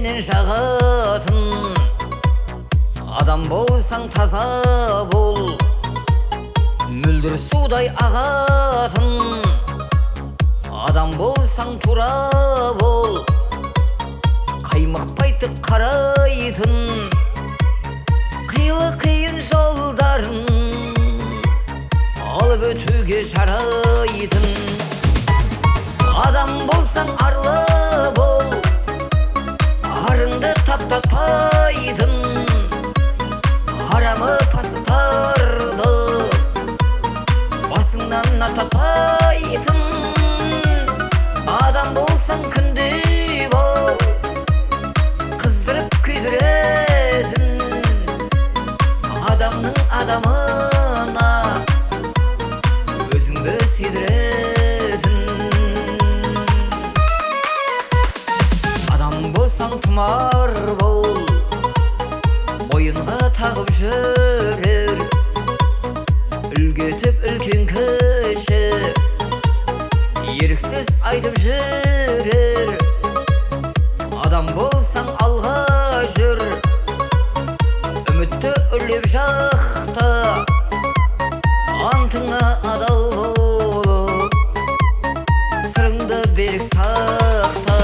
менен жағатын. Адам болсаң таза бол, мөлдір судай ағатын. Адам болсаң тура бол, қаймықпайтып қарайтын. Қилы қиын жолдарын алып өтуге жарайтын. Адам болсаң арлы бол, арыңды таптатпайтын. Арамы пасықтарды басыңнан аттатпайтын. Адам болсаң күнде бол, қыздырып күйдіретін. Адамның адамына өзіңді сүйдіретін. Адам болсаң тұмар бол, мойынға тағып жүрер. Үлгі етіп үлкен кіші еріксіз айтып жүрер. Адам болсаң алға жүр, үмітті үрлеп жақта. Антыңа адал болып, сырыңды берік сақта.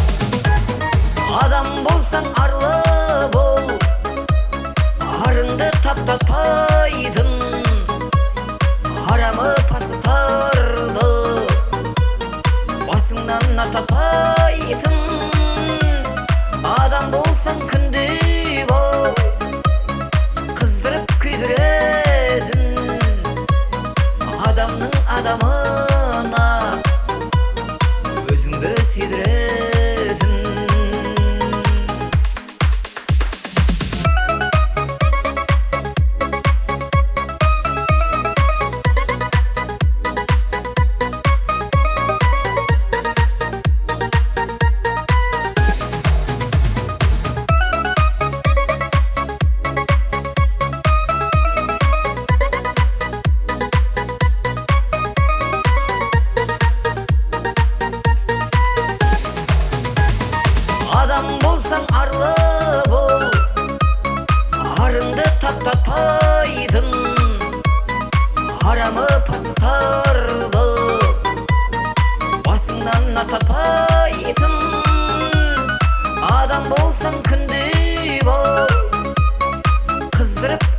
Адам болсаң арлы бол, арыңды таптатпайтын. Арамы пасықтарды басыңнан аттатпайтын. Адам болсаң күнде бол, қыздырып күйдіретін. Адамның адамына өзіңді сүйдіретін. Адам болсаң арлы бол, арыңды таптатпайтын. Арамы пасықтарды басыңнан аттатпайтын. Адам болсаң күнде бол, қыздырып